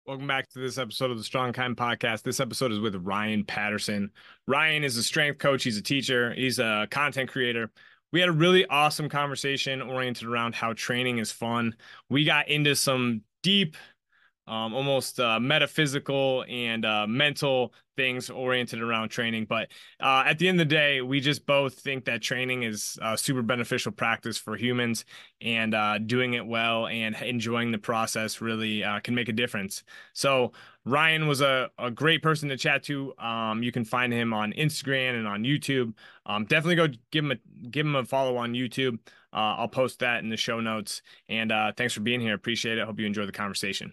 Welcome back to this episode of the Strong Kind Podcast. This episode is with Ryan Patterson. Ryan is a strength coach. He's a teacher. He's a content creator. We had a really awesome conversation oriented around how training is fun. We got into some deep almost metaphysical and mental things oriented around training. But at the end of the day, we just both think that training is super beneficial practice for humans, and doing it well and enjoying the process really can make a difference. So Ryan was a great person to chat to. You can find him on Instagram and on YouTube. Definitely go give him a follow on YouTube. I'll post that in the show notes. And thanks for being here. Appreciate it. Hope you enjoy the conversation.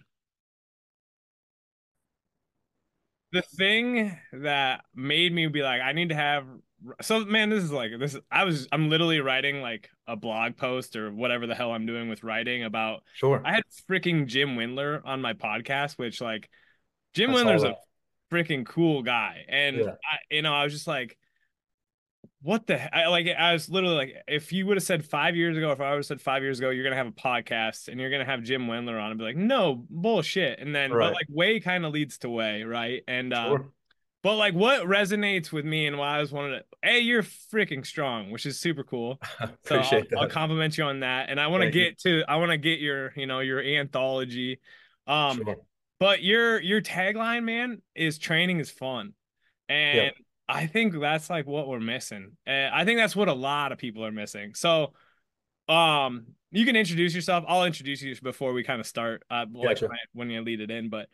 The thing that made me be like, I need to have so man, this is like this I'm literally writing like a blog post or whatever the hell I'm doing with writing about Sure. I had freaking Jim Windler on my podcast, which like Jim I saw Windler's a that. freaking cool guy. And Yeah. I was just like, what the like I was literally like, if you would have said 5 years ago, if I would have said 5 years ago, you're gonna have a podcast and you're gonna have Jim Wendler on, and be like, no bullshit. And then, but Right. like way kind of leads to way, right? And Sure. but like what resonates with me and why I was wanted to, hey, you're freaking strong, which is super cool. So Appreciate I'll that. compliment you on that. And Thank you. I want to get your, your anthology. Um, Sure. but your tagline, man, is training is fun. And Yep. I think that's like what we're missing. I think that's what a lot of people are missing. So, you can introduce yourself. I'll introduce you before we kind of start, like Gotcha. when you lead it in. But,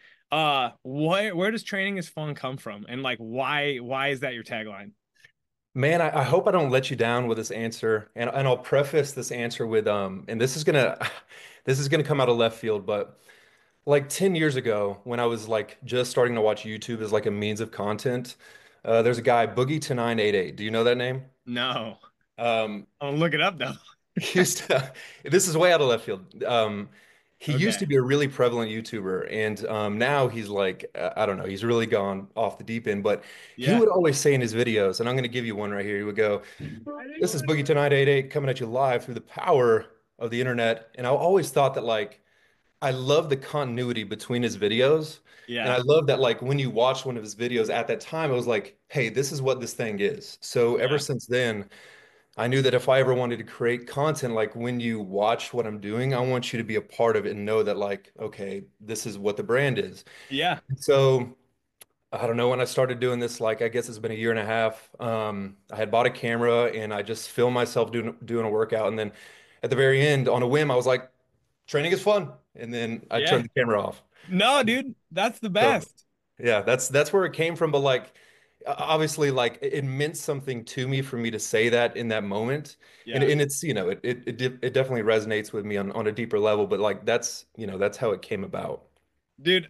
where does training is fun come from, and like why is that your tagline? Man, I hope I don't let you down with this answer. And I'll preface this answer with and this is gonna this is gonna come out of left field, but like 10 years ago, when I was like just starting to watch YouTube as like a means of content, there's a guy, Boogie2988. Do you know that name? No, Um, I'll look it up though. He used to, this is way out of left field. He used Okay. to be a really prevalent YouTuber, and now he's like, I don't know, he's really gone off the deep end. But he Yeah. would always say in his videos, and I'm going to give you one right here. He would go, "This is Boogie Tonight 88 coming at you live through the power of the internet." And I always thought that like I love the continuity between his videos, and Yeah. I love that like when you watch one of his videos at that time, I was like, "Hey, this is what this thing is." So ever Yeah. since then. I knew that if I ever wanted to create content, like when you watch what I'm doing, I want you to be a part of it and know that, like, okay, this is what the brand is. Yeah. So I don't know when I started doing this, like, I guess it's been a year and a half. I had bought a camera and I just filmed myself doing a workout. And then at the very end, on a whim, I was like, training is fun. And then I Yeah. turned the camera off. No, dude, that's the So best. yeah, that's where it came from. But like, obviously, like it meant something to me for me to say that in that moment, and Yeah. and it's it definitely resonates with me on a deeper level. But like that's how it came about. Dude,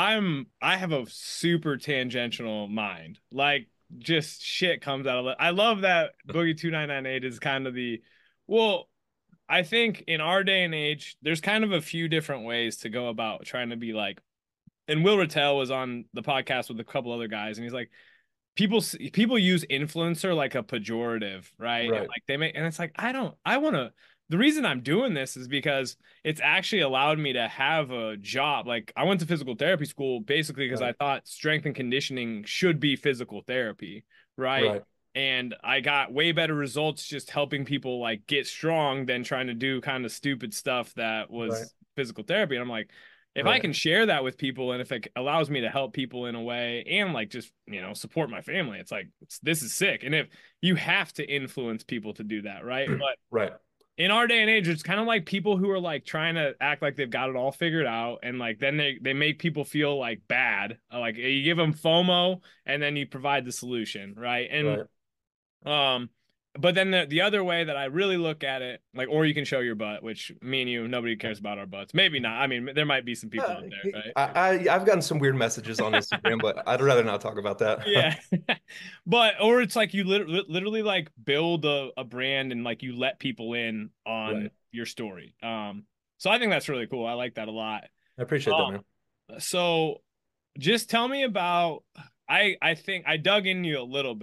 I have a super tangential mind. Like just shit comes out of it. I love that Boogie 2998 is kind of the well, I think in our day and age, there's kind of a few different ways to go about trying to be like, and Will Rattel was on the podcast with a couple other guys, and he's like, people use influencer like a pejorative, right? And Right, like they make, and it's like I don't, I want to. The reason I'm doing this is because it's actually allowed me to have a job. Like I went to physical therapy school basically because I right, thought strength and conditioning should be physical therapy, right? right, And I got way better results just helping people like get strong than trying to do kind of stupid stuff that right, was physical therapy. And I'm like, if I right, can share that with people and if it allows me to help people in a way and like just, support my family, it's like this is sick. And if you have to influence people to do that, right? But right, in our day and age, it's kind of like people who are like trying to act like they've got it all figured out and like then they make people feel like bad. Like you give them FOMO and then you provide the solution, right? And right. um, but then the other way that I really look at it, like, or you can show your butt, which me and you, nobody cares about our butts. Maybe not. I mean, there might be some people Uh, out there, right? I've gotten some weird messages on Instagram, but I'd rather not talk about that. Yeah. But or it's like you literally like build a brand and like you let people in on Right. your story. So I think that's really cool. I like that a lot. I appreciate that, man. So just tell me about I think I dug into you a little bit.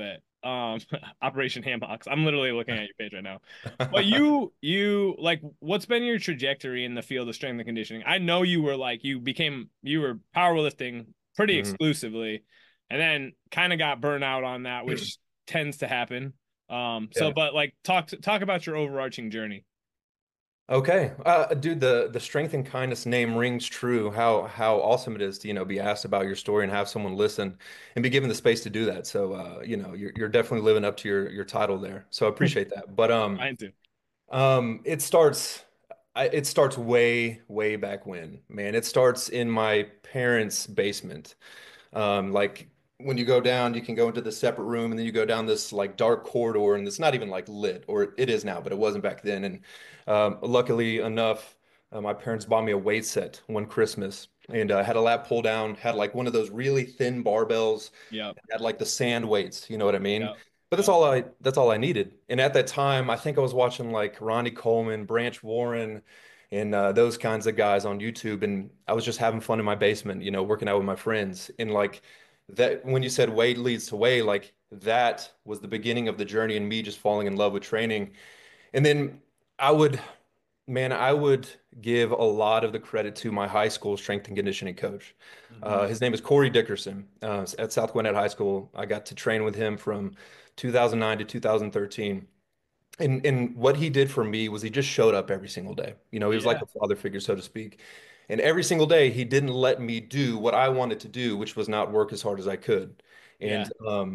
Operation Hamhocks. I'm literally looking at your page right now. But you like what's been your trajectory in the field of strength and conditioning? I know you were like you were powerlifting pretty Mhm. exclusively and then kind of got burnt out on that, which tends to happen. So Yeah. but like talk about your overarching journey. Okay. Dude, the strength and kindness name rings true. How awesome it is to, be asked about your story and have someone listen and be given the space to do that. So, you're definitely living up to your title there. So I appreciate that. But Mine too. it starts it starts way back when, man. It starts in my parents' basement. Like when you go down, you can go into the separate room and then you go down this like dark corridor and it's not even like lit, or it is now, but it wasn't back then. And luckily enough, my parents bought me a weight set one Christmas and had a lat pull down, had like one of those really thin barbells, Yep. had like the sand weights, you know what I mean? Yep. But Yep. that's all I needed. And at that time, I think I was watching like Ronnie Coleman, Branch Warren, and those kinds of guys on YouTube. And I was just having fun in my basement, working out with my friends. And like that, when you said way leads to way, like that was the beginning of the journey and me just falling in love with training. And then I would, man, I would give a lot of the credit to my high school strength and conditioning coach. Hmm. His name is Corey Dickerson. At South Gwinnett High School, I got to train with him from 2009 to 2013. And what he did for me was he just showed up every single day. He was like Yeah. a father figure, so to speak. And every single day, he didn't let me do what I wanted to do, which was not work as hard as I could. And Yeah.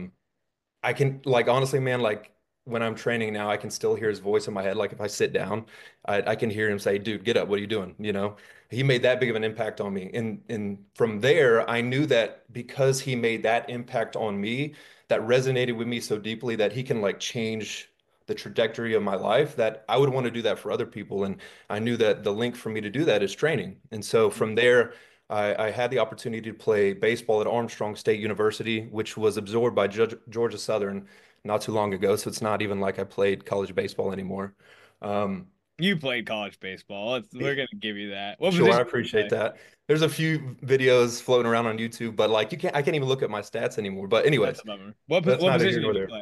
I can, like, honestly, man, like when I'm training now, I can still hear his voice in my head. Like if I sit down, I can hear him say, "Dude, get up. What are you doing?" He made that big of an impact on me. And from there, I knew that because he made that impact on me, that resonated with me so deeply that he can like change the trajectory of my life, that I would want to do that for other people. And I knew that the link for me to do that is training. And so from there, I had the opportunity to play baseball at Armstrong State University, which was absorbed by Georgia Southern not too long ago. So it's not even like I played college baseball anymore. Um, You played college baseball. We're gonna give you that. What sure, I position did you appreciate play? that. There's a few videos floating around on YouTube, but like I can't even look at my stats anymore. But That's a anyways, bummer. that's What neither here position nor did you there. play?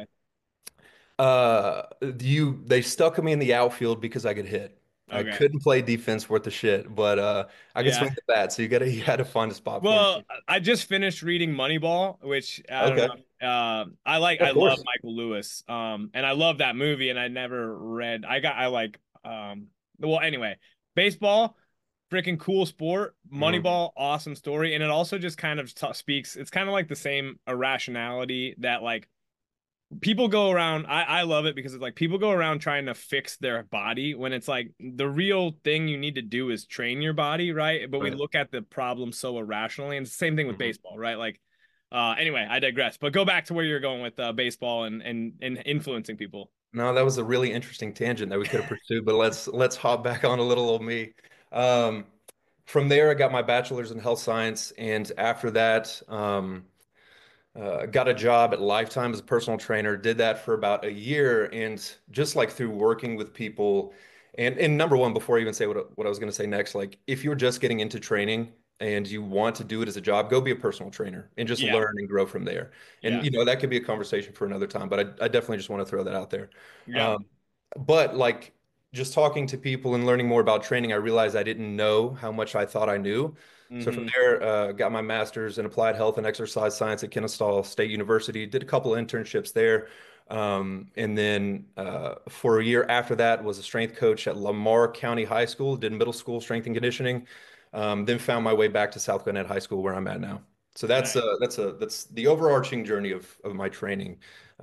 They stuck me in the outfield because I could hit. I Okay. couldn't play defense worth a shit, but I could Yeah. swing the bat. So you had to find a spot for Well, me. I just finished reading Moneyball, which I don't Okay, know. of I love course. Michael Lewis. And I love that movie and I never read I like well anyway, baseball, freaking cool sport. Mhm. Moneyball, awesome story. And it also just kind of speaks, it's kind of like the same irrationality that like people go around I love it because it's like people go around trying to fix their body when it's like the real thing you need to do is train your body, right? But we Right. look at the problem so irrationally, and it's the same thing with Mhm. baseball, right? Like anyway, I digress, but go back to where you're going with baseball and influencing people. No, that was a really interesting tangent that we could have pursued, but let's hop back on a little of me. Um, from there, I got my bachelor's in health science, and after that, got a job at Lifetime as a personal trainer. Did that for about a year, and just like through working with people, and number one, before I even say what I was going to say next, like if you're just getting into training and you want to do it as a job, go be a personal trainer and just Yeah, learn and grow from there. And yeah, that could be a conversation for another time, but I definitely just want to throw that out there. yeah. Um, but like just talking to people and learning more about training, I realized I didn't know how much I thought I knew. So from Hmm. there, got my master's in applied health and exercise science at Kennesaw State University. Did a couple of internships there, and then for a year after that, was a strength coach at Lamar County High School. Did middle school strength and conditioning. Then found my way back to South Gwinnett High School, where I'm at now. So Nice. that's the overarching journey of my training,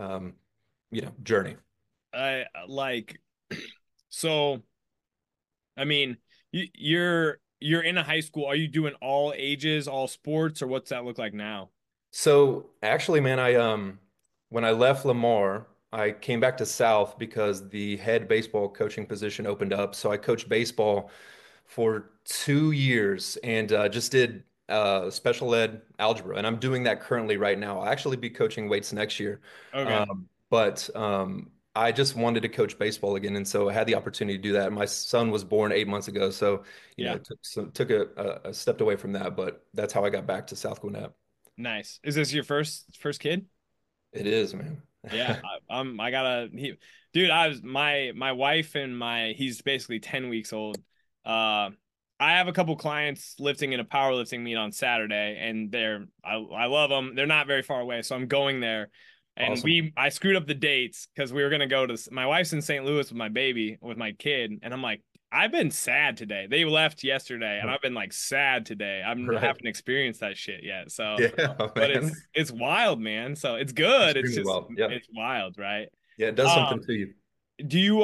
journey. I like so I mean, you're in a high school. Are you doing all ages, all sports, or what's that look like now? So actually, man, I when I left Lamar, I came back to South because the head baseball coaching position opened up. So I coached baseball for 2 years and just did special ed algebra, and I'm doing that currently right now. I'll actually be coaching weights next year, Okay. but I just wanted to coach baseball again, and so I had the opportunity to do that. My son was born 8 months ago, so Yeah. took a stepped away from that, but that's how I got back to South Gwinnett. Nice. Is this your first kid? It is, man. Yeah, I gotta dude, I was my wife and he's basically 10 weeks old. Uh I have a couple clients lifting in a powerlifting meet on Saturday, and I love them. They're not very far away, so I'm going there. And Awesome. I screwed up the dates because we were gonna go to my wife's in St. Louis with my baby, with my kid, and I'm like, I've been sad today. They left yesterday, and I've been like sad today. I Right. haven't experienced that shit yet. So Yeah, but man. it's wild, man. So it's good. It's Extremely just well. Yeah. it's wild, right? Yeah, it does something Um, to you. do you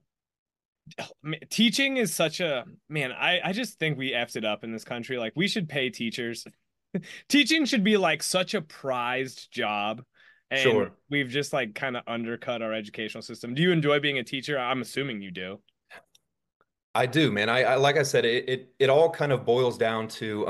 teaching is such a man, I just think we effed it up in this country. Like we should pay teachers. Teaching should be like such a prized job. And Sure. we've just like kind of undercut our educational system. Do you enjoy being a teacher? I'm assuming you do. I do, man. I like I said, it all kind of boils down to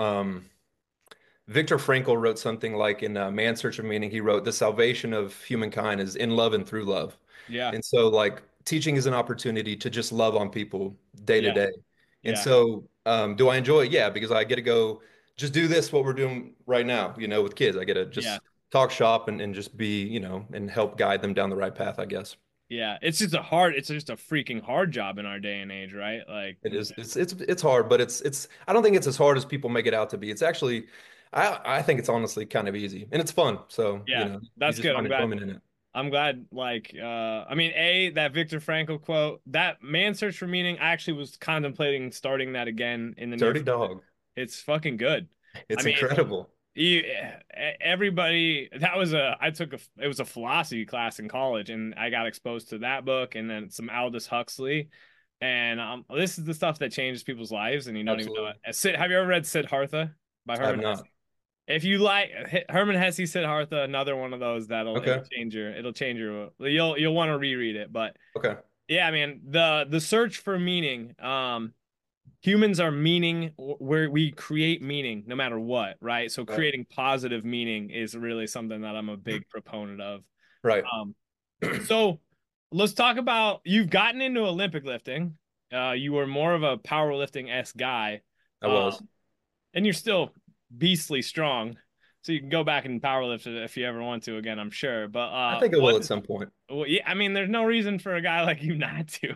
Viktor Frankl wrote something like in Man's Search of Meaning, he wrote, "The salvation of humankind is in love and through love." Yeah. And so, like, teaching is an opportunity to just love on people day to Yeah. day. And Yeah. so, do I enjoy it? Yeah, because I get to go just do this, what we're doing right now, with kids. I get to Yeah. just talk shop and just be, and help guide them down the right path, I guess. Yeah. It's just a freaking hard job in our day and age, right? Like, It is. It's hard, but it's. I don't think it's as hard as people make it out to be. It's actually, I think it's honestly kind of easy and it's fun. So yeah, you that's just good. find enjoyment in it. I'm glad, like, I mean, that Viktor Frankl quote, that Man's Search for Meaning, I actually was contemplating starting that again in the near Dirty future. Dog. It's fucking good. I It's mean, incredible. you, everybody, it was a philosophy class in college, and I got exposed to that book and then some Aldous Huxley. And this is the stuff that changes people's lives, and you don't even know Absolutely. it. Have you ever read Siddhartha by I have Herman Hesse? not. If you like Herman Hesse Siddhartha, another one of those Okay. it'll change your you'll want to reread it. But Okay. yeah, I mean the search for meaning. Humans are meaning where we create meaning no matter what, right? So Right. creating positive meaning is really something that I'm a big proponent of. Right. Um, so let's talk about you've gotten into Olympic lifting. You were more of a powerlifting-esque guy. I was. And you're still beastly strong. So you can go back and powerlift it if you ever want to again, I'm sure. But I think I will at some point. well, yeah, I mean, there's no reason for a guy like you not to.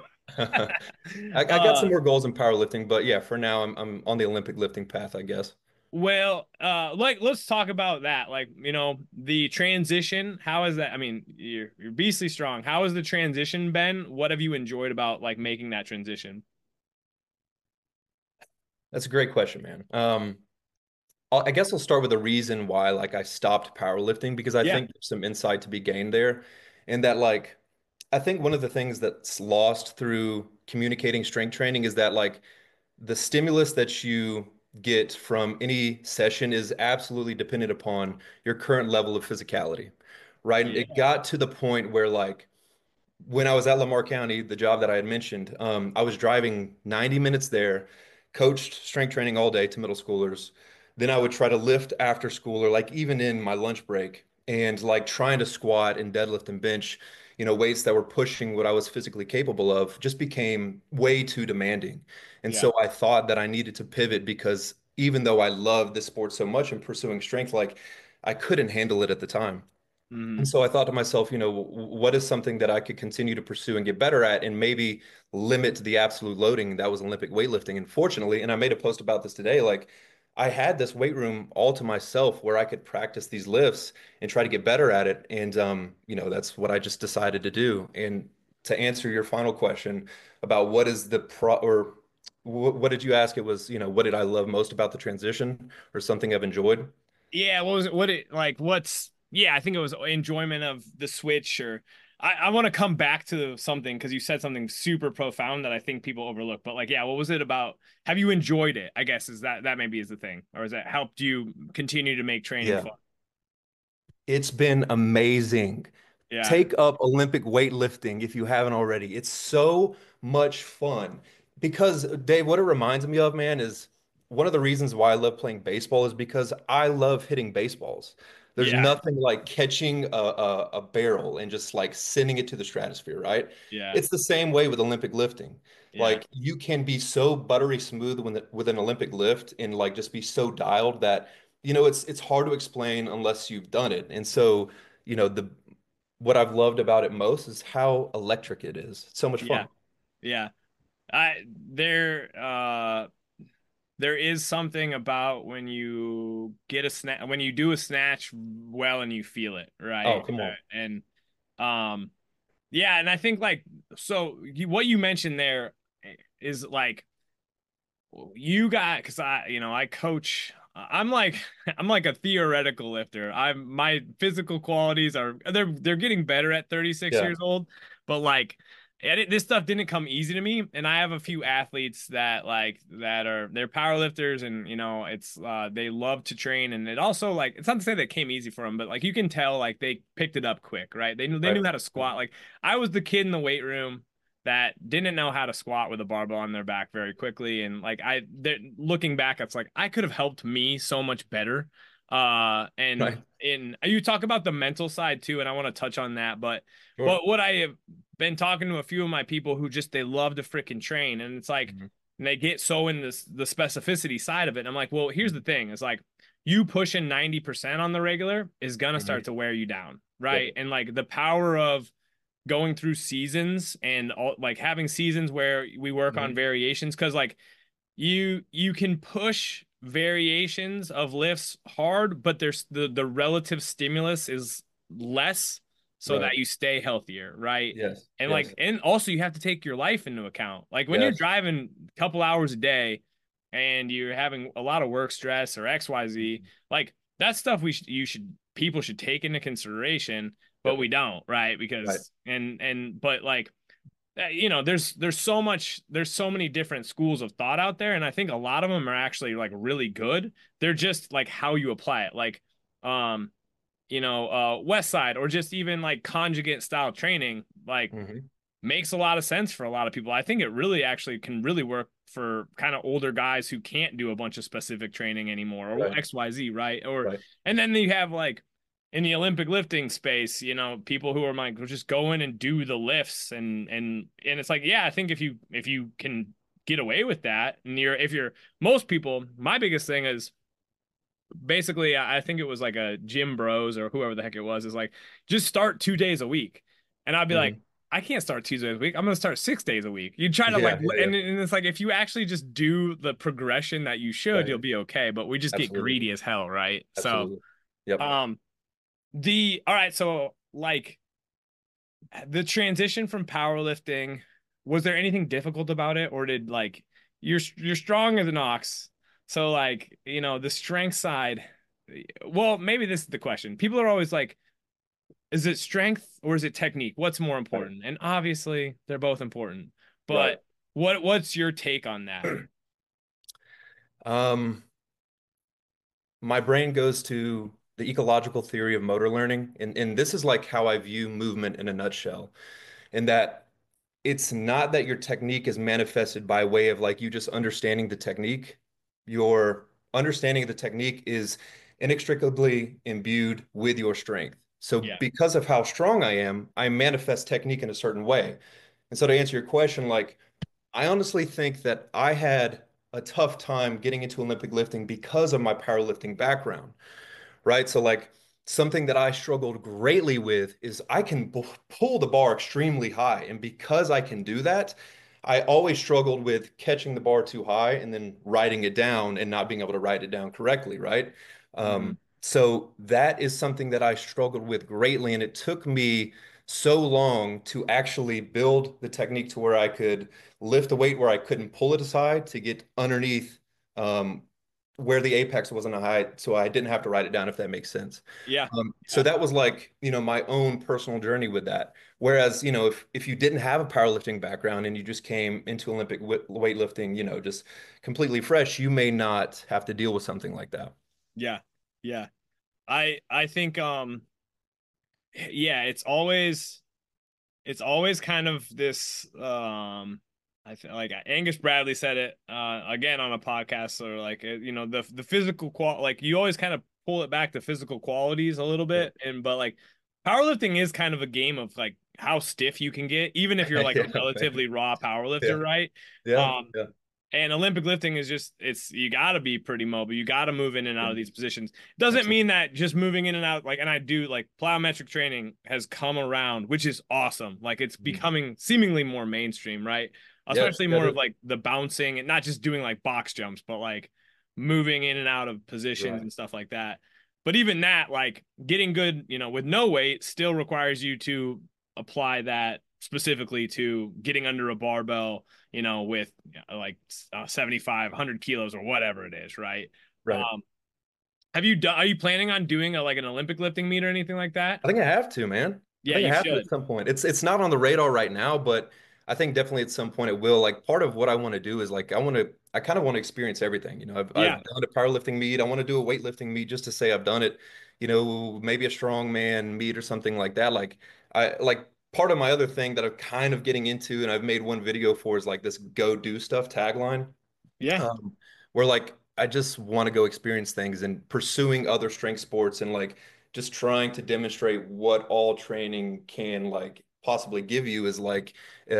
I got some uh more goals in powerlifting, but yeah, for now I'm on the Olympic lifting path, I guess. like let's talk about that. Like, the transition, how is that? I mean, you're beastly strong. How has the transition been? What have you enjoyed about like making that transition? That's a great question, man. I guess I'll start with the reason why like I stopped powerlifting because I Yeah. think there's some insight to be gained there. And that like I think one of the things that's lost through communicating strength training is that like the stimulus that you get from any session is absolutely dependent upon your current level of physicality, right? And it Yeah. got to the point where like when I was at Lamar County, the job that I had mentioned, I was driving 90 minutes there, coached strength training all day to middle schoolers. Then I would try to lift after school or like even in my lunch break and like trying to squat and deadlift and bench, weights that were pushing what I was physically capable of just became way too demanding. And Yeah. so I thought that I needed to pivot because even though I loved this sport so much and pursuing strength, like I couldn't handle it at the time. And Hmm. so I thought to myself, what is something that I could continue to pursue and get better at and maybe limit the absolute loading that was Olympic weightlifting. And fortunately, and I made a post about this today, like I had this weight room all to myself where I could practice these lifts and try to get better at it. And that's what I just decided to do. And to answer your final question about what is the pro or what did you ask? It was, what did I love most about the transition or something I've enjoyed? Yeah, what was it? Yeah, I think it was enjoyment of the switch, or I want to come back to something because you said something super profound that I think people overlook. But like, yeah, what was it about? Have you enjoyed it? I guess that maybe is the thing, or has that helped you continue to make training Yeah. fun? It's been amazing. Yeah, Take up Olympic weightlifting if you haven't already. It's so much fun. Because, Dave, what it reminds me of, man, is one of the reasons why I love playing baseball is because I love hitting baseballs. There's yeah, nothing like catching a barrel and just like sending it to the stratosphere, right? yeah, It's the same way with Olympic lifting. yeah. Like you can be so buttery smooth with an Olympic lift and like just be so dialed that it's hard to explain unless you've done it. And so, the what I've loved about it most is how electric it is. It's so much Yeah. fun. Yeah. I there is something about when you get a snatch, when you do a snatch well and you feel it, Oh, right? come on. And um yeah, and I think like what you mentioned there is like you got because I coach. I'm like I'm like a theoretical lifter. I'm my physical qualities are they're getting better at 36 Yeah, years old, but like this stuff didn't come easy to me. And I have a few athletes that like that are they're power lifters, and it's they love to train, and it also like it's not to say that it came easy for them, but like you can tell like they picked it up quick, right? They right. knew how to squat. Like I was the kid in the weight room that didn't know how to squat with a barbell on their back very quickly, and like looking back, it's like I could have helped me so much better. And Right. in you talk about the mental side too, and I want to touch on that, but Sure. what I have been talking to a few of my people who just they love to freaking train, and it's like Mhm. and they get so in this the specificity side of it, and I'm like, well, here's the thing: it's like you pushing 90% on the regular is gonna Mhm. start to wear you down, Yep. right? And like the power of going through seasons and all, like having seasons where we work on Mhm. variations, because like you can push variations of lifts hard, but there's the relative stimulus is less, so Right. that you stay healthier, right? Yes. And like Yes. and also you have to take your life into account, like when you're Yes. driving a couple hours a day and you're having a lot of work stress or XYZ, Mhm. like that's stuff you should people should take into consideration, but Yep. we don't, right? Right. Because and but like there's so many different schools of thought out there, and I think a lot of them are actually like really good. They're just like how you apply it, like um West Side, or just even like conjugate style training, like Mhm. makes a lot of sense for a lot of people. I think it really actually can really work for kind of older guys who can't do a bunch of specific training anymore, or Right. XYZ, right? Or Right. and then you have like in the Olympic lifting space, people who are like just go in and do the lifts, and it's like, yeah, I think if you can get away with that, and if you're most people, my biggest thing is basically I think it was like a Jim Bros or whoever the heck it was, is like just start 2 days a week. And I'd be like, Mhm. I can't start 2 days a week. I'm gonna start 6 days a week. You try to like Yeah. Yeah. Yeah. and it's like if you actually just do the progression that you should, Right. you'll be okay. But we just get Absolutely. greedy as hell, right? So Absolutely. Yep. um the all right, so like the transition from powerlifting, was there anything difficult about it, or did like you're strong as an ox, so like the strength side, well, maybe this is the question people are always like, is it strength or is it technique, what's more Right. important? And obviously they're both important, Right. but what's your take on that? Um, my brain goes to the ecological theory of motor learning, and this is like how I view movement in a nutshell. In that it's not that your technique is manifested by way of like you just understanding the technique. Your understanding of the technique is inextricably imbued with your strength. So Yeah. because of how strong I am, I manifest technique in a certain way. And so to answer your question, like I honestly think that I had a tough time getting into Olympic lifting because of my powerlifting background, right? So like something that I struggled greatly with is I can pull the bar extremely high. And because I can do that, I always struggled with catching the bar too high and then writing it down and not being able to write it down correctly, right? Hmm. So that is something that I struggled with greatly. And it took me so long to actually build the technique to where I could lift a weight where I couldn't pull it aside to get underneath um, where the apex wasn't a height, so I didn't have to write it down, if that makes sense. Yeah. So Yeah. that was like, my own personal journey with that. Whereas, if you didn't have a powerlifting background and you just came into Olympic weightlifting, just completely fresh, you may not have to deal with something like that. Yeah. Yeah. I think yeah, it's always kind of this I feel like Angus Bradley said it again on a podcast, or like the physical qual, like you always kind of pull it back to physical qualities a little Yep. bit, and but like powerlifting is kind of a game of like how stiff you can get even if you're like a Yeah, man. relatively raw Yeah. powerlifter, right? Yeah. um Yeah. And Olympic lifting is just, it's, you got to be pretty mobile. You got to move in and out Yeah, of these positions. Doesn't absolutely. mean that just moving in and out, like, and I do like plyometric training has come around, which is awesome. Like it's Mhm. becoming seemingly more mainstream, right? Yeah, Especially yeah, more it of is. like the bouncing and not just doing like box jumps, but like moving in and out of positions Right. and stuff like that. But even that, like getting good, you know, with no weight still requires you to apply that specifically to getting under a barbell, you know, with like 75, 100 kilos or whatever it is, right? Right. Um, have you done, are you planning on doing a, like an Olympic lifting meet or anything like that? I think I have to, man. I Yeah, think I you have to at should. some point. It's not on the radar right now, but I think definitely at some point it will. Like part of what I want to do is like I kind of want to experience everything. You know, Yeah. I've done a powerlifting meet. I want to do a weightlifting meet just to say I've done it. You know, maybe a strongman meet or something like that. Like part of my other thing that I'm kind of getting into and I've made one video for is like this go do stuff tagline. Yeah. um, where like I just want to go experience things and pursuing other strength sports and like just trying to demonstrate what all training can like possibly give you is like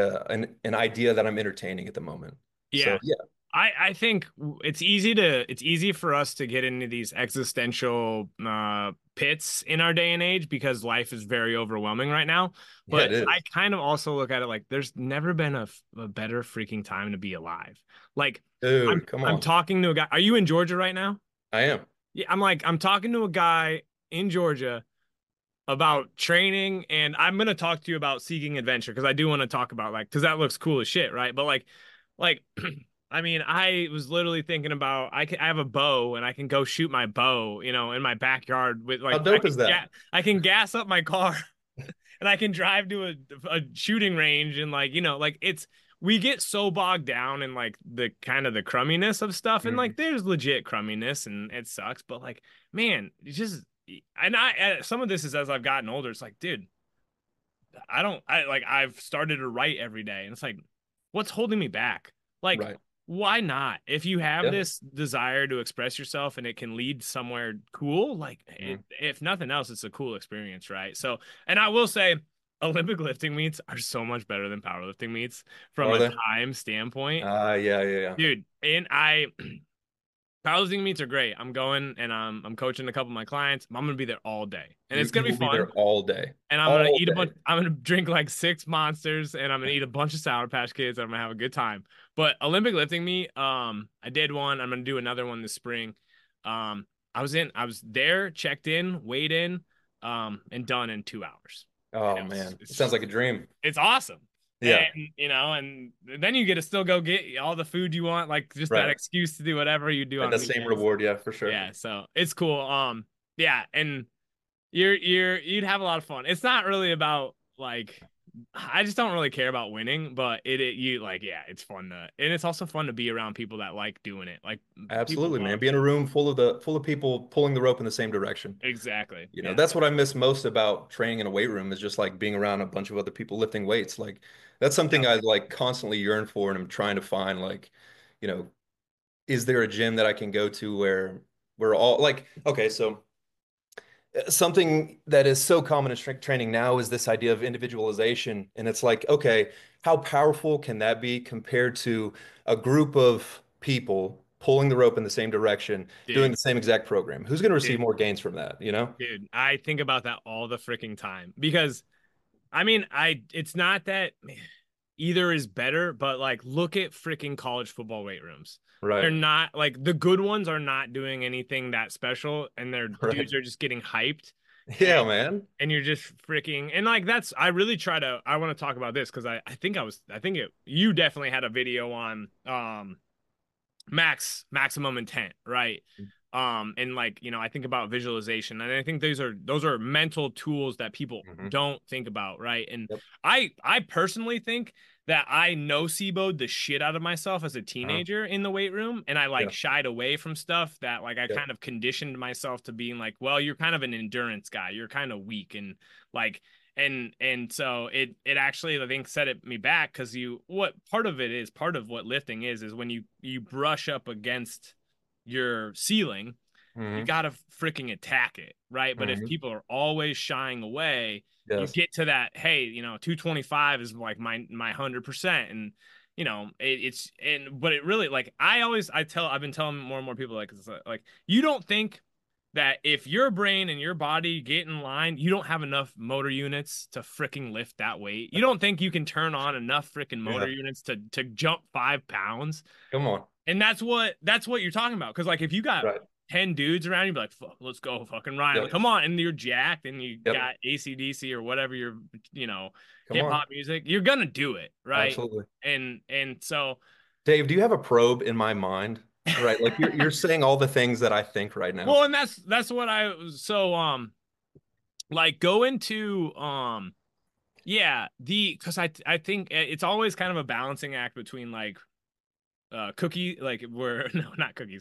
an idea that I'm entertaining at the moment. So Yeah. yeah, I think it's easy for us to get into these existential pits in our day and age because life is very overwhelming right now. yeah, But it I is. kind of also look at it like there's never been a better freaking time to be alive. Like Dude, come I'm on. talking to a guy. Are you in Georgia right now? I am. Yeah, I'm talking to a guy in Georgia about training, and I'm gonna talk to you about seeking adventure because I do want to talk about like because that looks cool as shit, right? But like I mean, I was literally thinking about I have a bow and I can go shoot my bow, you know, in my backyard with How like dope is that? I can gas up my car and I can drive to a shooting range and like, you know, like it's we get so bogged down in like the kind of the crumminess of stuff and like Mhm. there's legit crumminess and it sucks, but like man, it's just and some of this is as I've gotten older, it's like, dude, I like I've started to write every day and it's like what's holding me back? Like Right. why not? If you have Yeah. this desire to express yourself and it can lead somewhere cool, like Mhm. if nothing else, it's a cool experience, right? So, and I will say, Olympic lifting meets are so much better than powerlifting meets from Are a they? time standpoint, Yeah, yeah, yeah. dude. And I powerlifting meets are great. I'm going and I'm coaching a couple of my clients. I'm gonna be there all day, and it's You gonna be will be fun there all day. and I'm gonna All eat a bunch. day. I'm gonna drink like six monsters, and I'm gonna eat a bunch of Sour Patch Kids. And I'm gonna have a good time. But Olympic lifting meet, I did one. I'm gonna do another one this spring. Um, I was there, checked in, weighed in, and done in 2 hours. And Oh man. It it's sounds just, like a dream. it's awesome. And Yeah. you know, and then you get to still go get all the food you want, like just that Right. excuse to do whatever you do Right. on That same weekends. reward, yeah, for sure. Yeah, so it's cool. Yeah, and you'd have a lot of fun. It's not really about like I just don't really care about winning, but it you like yeah, it's fun to and it's also fun to be around people that like doing it. Like people Absolutely, man. love Be in a room full of people pulling the rope in the same direction. exactly. You know, Yeah. that's what I miss most about training in a weight room is just like being around a bunch of other people lifting weights. Like that's something Yep. I like constantly yearn for and I'm trying to find like, you know, is there a gym that I can go to where we're all like, okay, so something that is so common in strength training now is this idea of individualization. And it's like, okay, how powerful can that be compared to a group of people pulling the rope in the same direction, doing Dude. the same exact program? Who's going to receive Dude. more gains from that, you know? Dude. I think about that all the freaking time because I mean, I it's not that either is better, but like look at freaking college football weight rooms. They're Right. not like the good ones are not doing anything that special and their Right. dudes are just getting hyped Yeah, man. and you're just freaking and like that's I really try to I want to talk about this because I think it you definitely had a video on maximum intent, right? And like, you know, I think about visualization and I think those are mental tools that people Hmm. don't think about, right? And Yep. I personally think that I noceboed the shit out of myself as a Uh-huh. teenager in the weight room and I like Yeah. shied away from stuff that like I Yep. kind of conditioned myself to being like, well, you're kind of an endurance guy. You're kind of weak and like and so it actually I think set it me back because you what part of it is part of what lifting is when you brush up against your ceiling you Hmm. gotta freaking attack it right but if Hmm. people are always shying away you Yes. get to that hey you know 225 is like my 100% and but it really, like, I've been telling more and more people, like, it's like, you don't think that if your brain and your body get in line, you don't have enough motor units to freaking lift that weight. You don't think you can turn on enough freaking motor Yeah. units to jump 5 pounds. Come on. And that's what you're talking about. Because, like, if you got Right. 10 dudes around, you'd be like, fuck, let's go, fucking Ryan. Like, Yep. come on. And you're jacked and you Yep. got AC/DC or whatever your, you know, Come hip on. hop music, you're gonna do it, right? Absolutely. And so, Dave, do you have a probe in my mind? Right. Like you're saying all the things that I think right now. well, and that's what I was so like go into yeah, because I think it's always kind of a balancing act between, like, cookie, like, we're no, not cookies,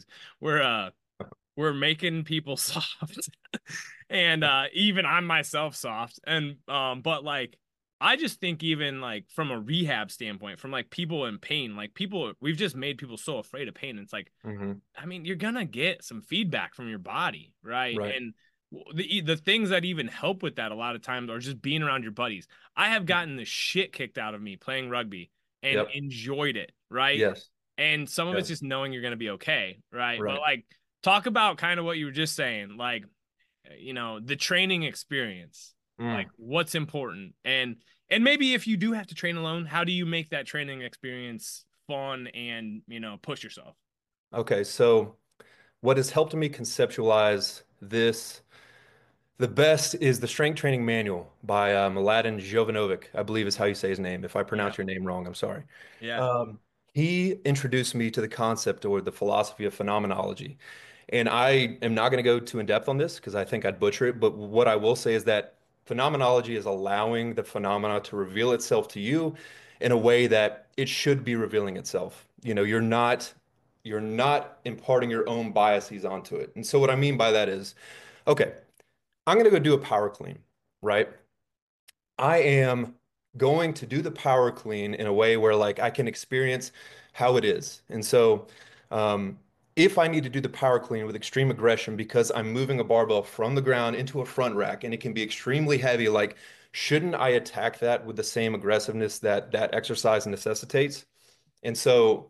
we're making people soft, and even I'm myself soft, and but, like, I just think, even, like, from a rehab standpoint, from, like, people in pain, like, we've just made people so afraid of pain. And it's like, Hmm. I mean, you're gonna get some feedback from your body, right? Right. And the things that even help with that a lot of times are just being around your buddies. I have gotten the shit kicked out of me playing rugby and Yep. enjoyed it, right? Yes. And some of it's Yes. just knowing you're gonna be okay, right? But, Right. like, talk about kind of what you were just saying, like, the training experience, like, Mm. what's important, and maybe if you do have to train alone, how do you make that training experience fun and, push yourself? Okay. So what has helped me conceptualize this the best is the Strength Training Manual by Mladen Jovanovic, I believe is how you say his name. If I Yeah. pronounce your name wrong, I'm sorry. Yeah. Um, he introduced me to the concept or the philosophy of phenomenology. And I am not going to go too in depth on this because I think I'd butcher it. But what I will say is that phenomenology is allowing the phenomena to reveal itself to you in a way that it should be revealing itself. You're not imparting your own biases onto it. And so what I mean by that is, okay, I'm going to go do a power clean, right? I am going to do the power clean in a way where like I can experience how it is. And so um, if I need to do the power clean with extreme aggression because I'm moving a barbell from the ground into a front rack and it can be extremely heavy, like shouldn't I attack that with the same aggressiveness that that exercise necessitates? And so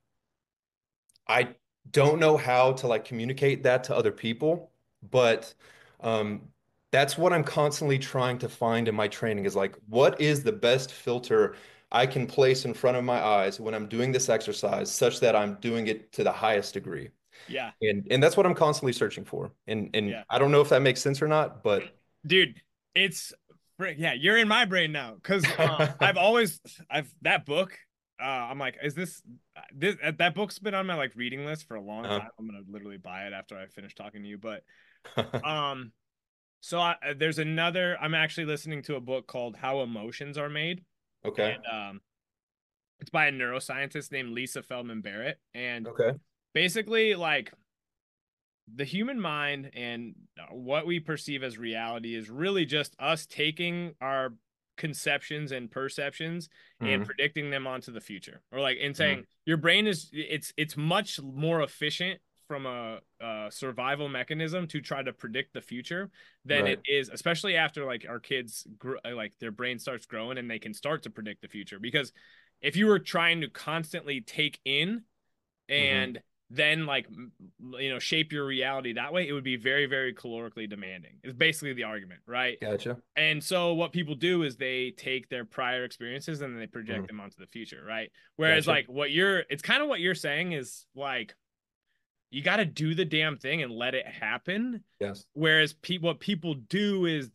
I don't know how to like communicate that to other people, but um, that's what I'm constantly trying to find in my training is like, what is the best filter I can place in front of my eyes when I'm doing this exercise such that I'm doing it to the highest degree? Yeah. And that's what I'm constantly searching for. And Yeah. I don't know if that makes sense or not, but Dude, it's yeah, you're in my brain now, because I've that book. I'm like, is this that book's been on my, like, reading list for a long uh, time. I'm gonna literally buy it after I finish talking to you. But um, so there's another. I'm actually listening to a book called How Emotions Are Made, okay. and it's by a neuroscientist named Lisa Feldman Barrett, and Okay. basically, like, the human mind and what we perceive as reality is really just us taking our conceptions and perceptions and Hmm. predicting them onto the future, or, like, in Hmm. saying your brain it's much more efficient from a survival mechanism to try to predict the future than it Right. is, especially after, like, our kids like, their brain starts growing and they can start to predict the future. Because if you were trying to constantly take in Hmm. and then, like, shape your reality that way, it would be very, very calorically demanding, is basically the argument, right? Gotcha. And so what people do is they take their prior experiences and they project Hmm. them onto the future, right? Whereas, Gotcha. like, it's kind of what you're saying is, like, you got to do the damn thing and let it happen. Yes. Whereas what people do is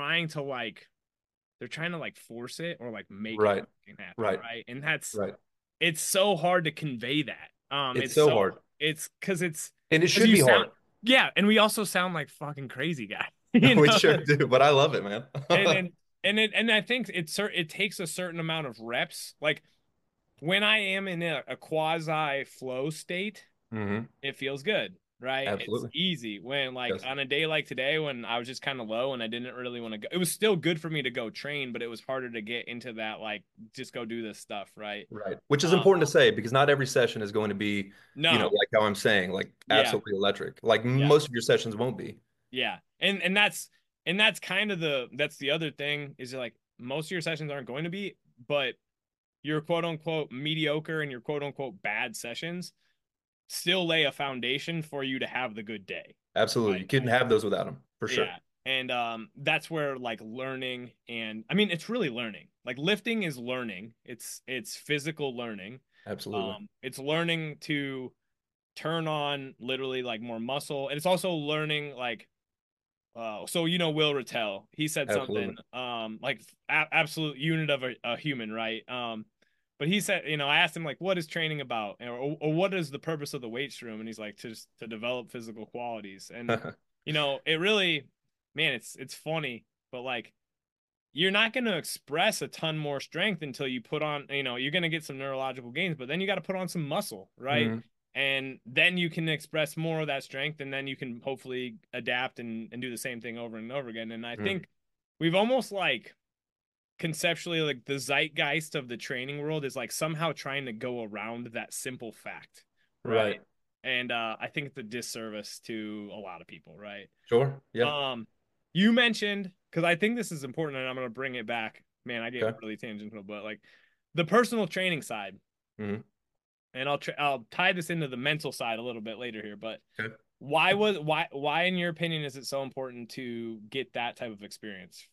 they're trying to, like, force it or, like, make it Right. fucking happen, Right. right? And Right. it's so hard to convey that. It's so hard. It's And it because should you be hard. sound, yeah, and we also sound like fucking crazy guys, We sure do, but I love it, man. and then and I think it takes a certain amount of reps. Like, when I am in a quasi flow state, Hmm. it feels good, right? It's Absolutely. easy. When, like, Yes. on a day like today when I was just kind of low and I didn't really want to go, it was still good for me to go train, but it was harder to get into that, like, just go do this stuff, right? Right. Which is Um, important to say because not every session is going to be, no, like how I'm saying, like yeah, absolutely electric. Like yeah, most of your sessions won't be. yeah, and that's kind of that's the other thing is, like, most of your sessions aren't going to be, but your quote unquote mediocre and your quote unquote bad sessions still lay a foundation for you to have the good day. Absolutely. Right. You couldn't have those without them, for sure. Yeah. And that's where like learning, and I mean it's really learning. Like lifting is learning. It's physical learning. Absolutely. It's learning to turn on literally like more muscle. And it's also learning like so you know Will Rattel, he said something Absolutely. like absolute unit of a human, right? But he said, you know, I asked him like, what is training about, or what is the purpose of the weights room? And he's like, to develop physical qualities. And you know, it really, man, it's funny, but like you're not going to express a ton more strength until you put on, you know, you're going to get some neurological gains, but then you got to put on some muscle, right? Mhm. And then you can express more of that strength, and then you can hopefully adapt and do the same thing over and over again. And I Mhm. think we've almost like conceptually, like the zeitgeist of the training world is like somehow trying to go around that simple fact, right? Right. And I think it's a disservice to a lot of people, right? Sure. Yeah. Um, you mentioned, because I think this is important, and I'm gonna bring it back. Man, I get Okay. really tangential, but like the personal training side, Mhm. and I'll tie this into the mental side a little bit later here. But Okay. why in your opinion is it so important to get that type of experience?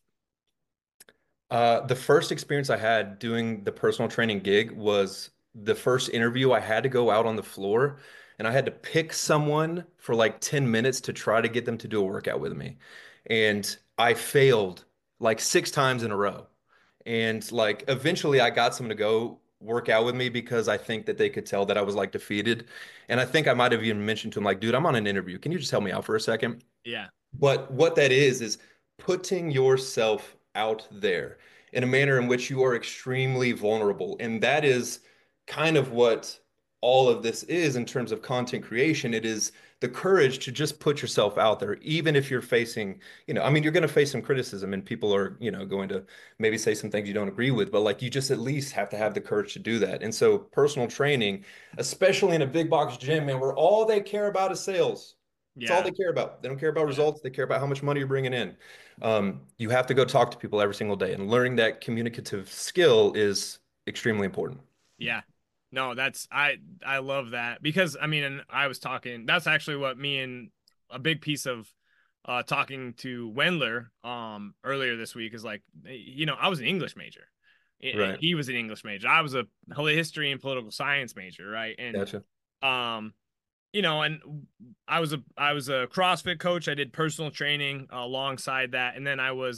The first experience I had doing the personal training gig was the first interview. I had to go out on the floor and I had to pick someone for like 10 minutes to try to get them to do a workout with me. And I failed like 6 times in a row. And like eventually I got someone to go work out with me because I think that they could tell that I was like defeated. And I think I might have even mentioned to him, like, dude, I'm on an interview. Can you just help me out for a second? Yeah, But what that is putting yourself out there in a manner in which you are extremely vulnerable. And that is kind of what all of this is in terms of content creation. It is the courage to just put yourself out there, even if you're facing, I mean, you're going to face some criticism and people are, going to maybe say some things you don't agree with, but like you just at least have to have the courage to do that. And so personal training, especially in a big box gym, man, where all they care about is sales. It's all yeah, they care about. They don't care about yeah, results. They care about how much money you're bringing in. You have to go talk to people every single day, and learning that communicative skill is extremely important. yeah. No, that's I love that because I mean, and I was talking. That's actually what me and a big piece of talking to Wendler earlier this week is like, you know, I was an English major. Right. He was an English major. I was a history and political science major, right? And Gotcha. um you know, and I was a CrossFit coach. I did personal training alongside that, and then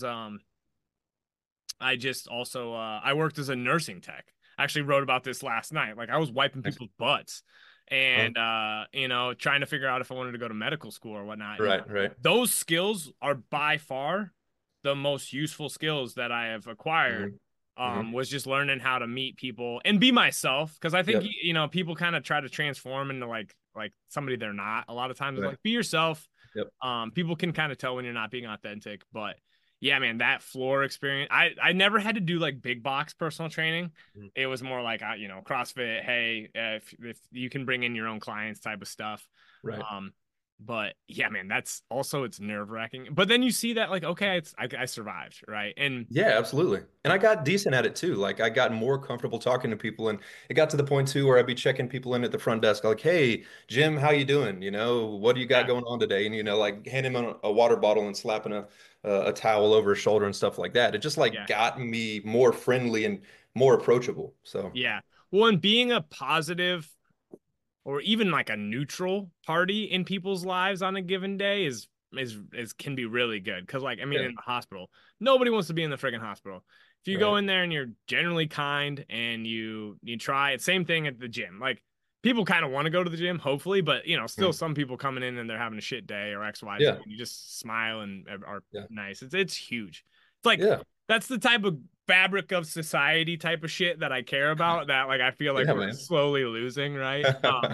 I just also I worked as a nursing tech. I actually wrote about this last night. Like I was wiping Nice. people's butts Huh? and you know, trying to figure out if I wanted to go to medical school or whatnot. And Right. Right. those skills are by far the most useful skills that I have acquired. Hmm. Hmm. Was just learning how to meet people and be myself because I think Yep. you know people kind of try to transform into like somebody they're not a lot of times. Right. Like be yourself. Yep. People can kind of tell when you're not being authentic, but yeah, man, that floor experience. I never had to do like big box personal training. Mhm. It was more like you know, CrossFit. Hey, if you can bring in your own clients, type of stuff. Right. Um, but yeah, man, that's also it's nerve wracking. But then you see that like, okay, I survived, right? And Yeah, absolutely. And I got decent at it too. Like I got more comfortable talking to people and it got to the point too where I'd be checking people in at the front desk like, "Hey, Jim, how you doing? What do you got yeah, going on today?" And like handing him a water bottle and slapping a towel over his shoulder and stuff like that. It just like yeah, got me more friendly and more approachable. So, yeah. Well, and being a positive or even like a neutral party in people's lives on a given day is can be really good because like I mean yeah, in the hospital nobody wants to be in the friggin' hospital. If you go right. in there and you're generally kind and you try it, same thing at the gym. Like people kind of want to go to the gym hopefully, but you know still Mm. some people coming in and they're having a shit day or XYZ Yeah, and you just smile and are yeah, nice. It's huge. It's like yeah, that's the type of fabric of society type of shit that I care about that like I feel like yeah, we're man. slowly losing, right?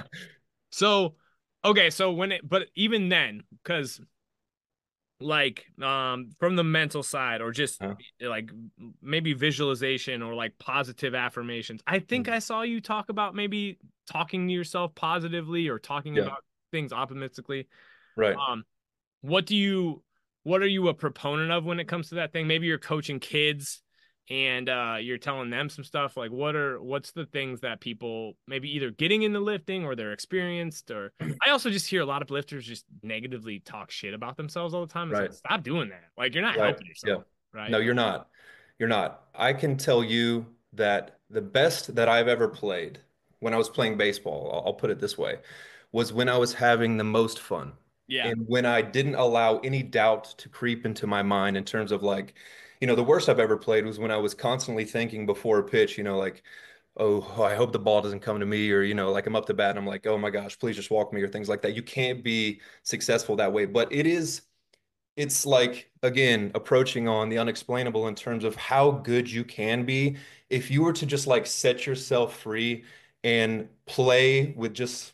So, okay, so but even then, because like from the mental side or just Huh? like maybe visualization or like positive affirmations, I think Mm. I saw you talk about maybe talking to yourself positively or talking Yeah, about things optimistically. right. Um, what do you what are you a proponent of when it comes to that thing? Maybe you're coaching kids and you're telling them some stuff, like what's the things that people maybe either getting into lifting or they're experienced, or I also just hear a lot of lifters just negatively talk shit about themselves all the time. It's like, Right. stop doing that. Like, you're not Right. helping Yeah. yourself, right? No, you're not. You're not. I can tell you that the best that I've ever played when I was playing baseball, I'll put it this way, was when I was having the most fun. Yeah. And when I didn't allow any doubt to creep into my mind in terms of like, the worst I've ever played was when I was constantly thinking before a pitch, like, oh, I hope the ball doesn't come to me, or, like I'm up to bat and I'm like, oh my gosh, please just walk me, or things like that. You can't be successful that way. But it's like, again, approaching on the unexplainable in terms of how good you can be if you were to just like set yourself free and play with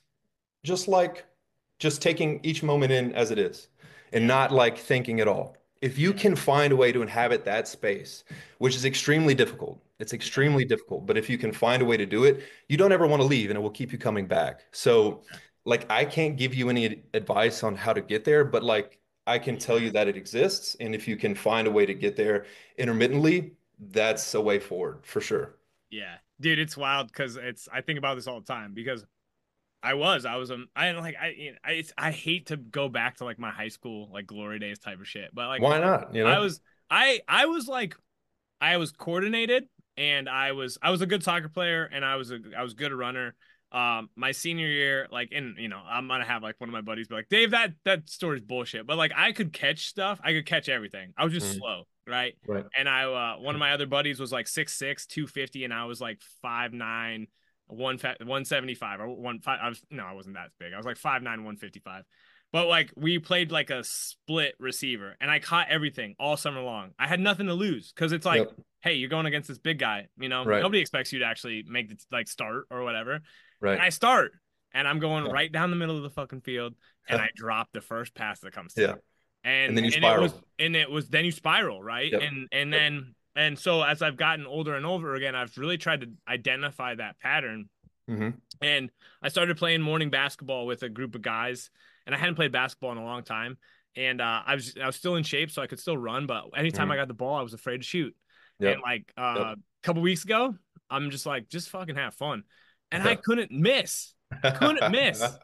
just taking each moment in as it is and Yeah. not like thinking at all. If you Yeah. can find a way to inhabit that space, which is extremely difficult, it's Yeah. extremely difficult, but if you can find a way to do it, you don't ever want to leave and it will keep you coming back. So, like, I can't give you any advice on how to get there, but like, I can tell Yeah. you that it exists. And if you can find a way to get there intermittently, that's a way forward for sure. Yeah. Dude, it's wild because I think about this all the time because I was I like you know, I hate to go back to like my high school like glory days type of shit, but like Why not? I was I was like I was coordinated, and I was a good soccer player, and I was good a runner. My senior year, like, and I'm gonna have like one of my buddies be like, Dave, that story's bullshit. But like, I could catch stuff. I could catch everything. I was just Mhm. slow, right? Right. And one of my other buddies was like 6'6", 250, and I was like 5'9", 175 or 1 5. I wasn't that big. I was like 5'9", 155. But like we played like a split receiver, and I caught everything all summer long. I had nothing to lose because it's like, Yep. hey, you're going against this big guy. Right. Nobody expects you to actually make the like start or whatever. And Right. I start, and I'm going Yeah. right down the middle of the fucking field, and I drop the first pass that comes to me. Yeah. And then you spiral. And it was then you spiral, right? Yep. Yep. And so as I've gotten older and older again, I've really tried to identify that pattern. Hmm. And I started playing morning basketball with a group of guys, and I hadn't played basketball in a long time. And I was still in shape, so I could still run. But anytime I Hmm. got the ball, I was afraid to shoot. And Yep. like Yep. a couple weeks ago, I'm just like, just fucking have fun. And I Yeah. couldn't miss. I couldn't miss.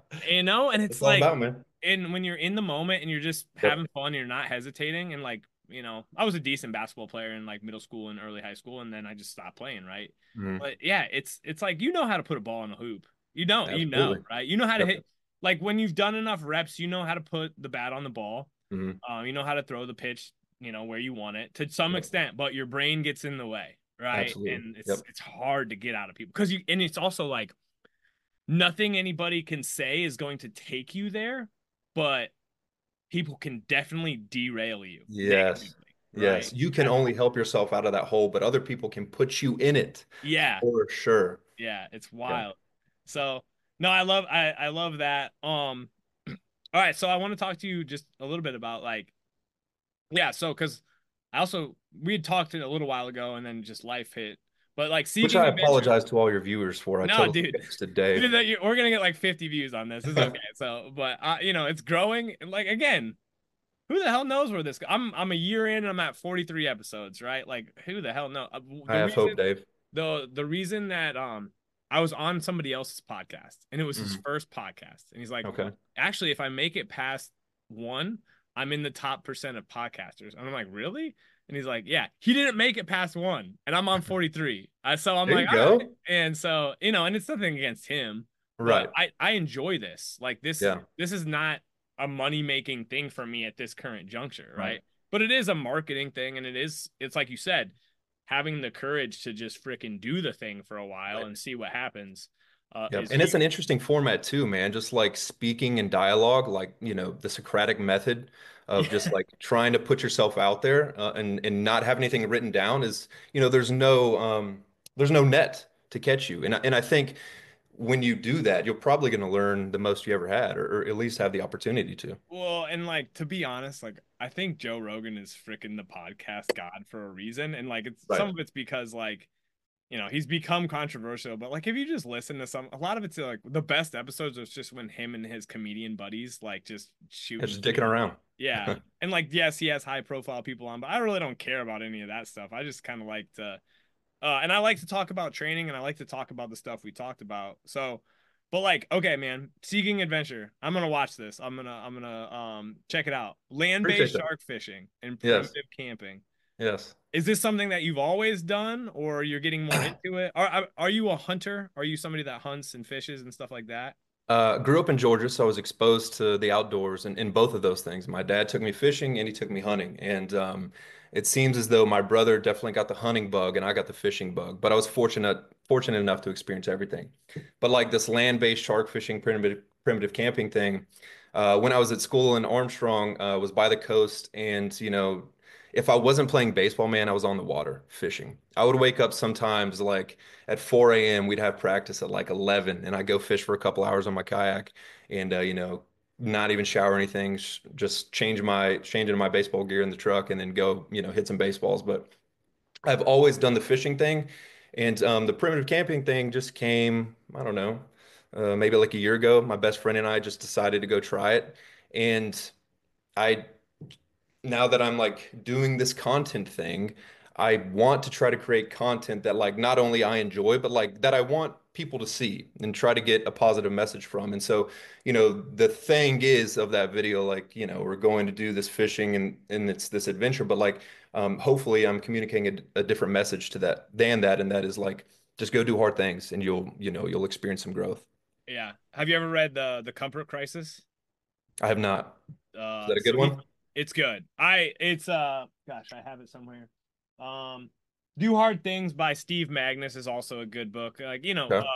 And it's It's all like, about, man. and when you're in the moment and you're just Yep. having fun, you're not hesitating. And like, I was a decent basketball player in like middle school and early high school, and then I just stopped playing, right? Hmm. But yeah, it's like how to put a ball in a hoop. Absolutely. Right? You know how to Yep. hit. Like when you've done enough reps, you know how to put the bat on the ball. Hmm. You know how to throw the pitch, where you want it to some Yep. extent, but your brain gets in the way, right? Absolutely. And it's Yep. it's hard to get out of people because and it's also like nothing anybody can say is going to take you there, but people can definitely derail you Yes. negatively, right? Yes. You can only help yourself out of that hole, but other people can put you in it Yeah, for sure. yeah, it's Yeah. wild. So no, I love that. All right, so I want to talk to you just a little bit about like, yeah, so because I also we had talked a little while ago, and then just life hit. But like Which seeking I adventure. apologize to all your viewers for. I No, totally dude. missed it, Dave. We're gonna get like 50 views on this. It's okay. So, but it's growing. Like again, who the hell knows where this? I'm a year in, and I'm at 43 episodes, right? Like, who the hell knows? I have hope, Dave. The reason that I was on somebody else's podcast, and it was his Hmm. first podcast, and he's like, Okay. actually, if I make it past one, I'm in the top percent of podcasters. And I'm like, really? And he's like, yeah, he didn't make it past one, and I'm on 43. So I'm There like, you all right. go. And so, and it's nothing against him, but Right. I enjoy this. Like Yeah. this is not a money making thing for me at this current juncture, Right. right? But it is a marketing thing, and it's like you said, having the courage to just freaking do the thing for a while Right. and see what happens Yep. is And it's an huge. interesting format too, man. Just like speaking and dialogue, like, the Socratic method of just Yeah. like trying to put yourself out there and not have anything written down is, there's no net to catch you. And I think when you do that, you're probably going to learn the most you ever had, or at least have the opportunity to. Well, and like to be honest, like I think Joe Rogan is freaking the podcast god for a reason, and like it's some Right. of it's because like he's become controversial, but like if you just listen to a lot of it's like the best episodes is just when him and his comedian buddies like just Yeah, shooting just dicking shit. around. Yeah. And like, yes, he has high profile people on, but I really don't care about any of that stuff. I just kind of like to, and I like to talk about training and I like to talk about the stuff we talked about. So, but like, okay, man, Seeking Adventure. I'm gonna watch this. I'm gonna check it out. Appreciate Land-based that. shark fishing and Yes. primitive camping. Yes. Is this something that you've always done, or you're getting more into it? Are you a hunter? Are you somebody that hunts and fishes and stuff like that? Grew up in Georgia, so I was exposed to the outdoors and in both of those things. My dad took me fishing and he took me hunting. And it seems as though my brother definitely got the hunting bug and I got the fishing bug. But I was fortunate enough to experience everything. But like this land-based shark fishing, primitive camping thing, when I was at school in Armstrong, was by the coast, and if I wasn't playing baseball, man, I was on the water fishing. I would wake up sometimes like at 4 a.m. We'd have practice at like 11, and I go fish for a couple hours on my kayak, and not even shower or anything, just change into my baseball gear in the truck, and then go hit some baseballs. But I've always done the fishing thing, and the primitive camping thing just came, I don't know, maybe like a year ago. My best friend and I just decided to go try it, and I now that I'm like doing this content thing, I want to try to create content that like not only I enjoy, but like that I want people to see and try to get a positive message from. And so, the thing is of that video, like, we're going to do this fishing and it's this adventure, but like hopefully I'm communicating a different message to that than that, and that is like just go do hard things and you'll experience some growth. Yeah. Have you ever read the Comfort Crisis? I have not. Is that a So good one? it's good. It's gosh, I have it somewhere. Um, Do Hard Things by Steve Magnus is also a good book. Like, Okay.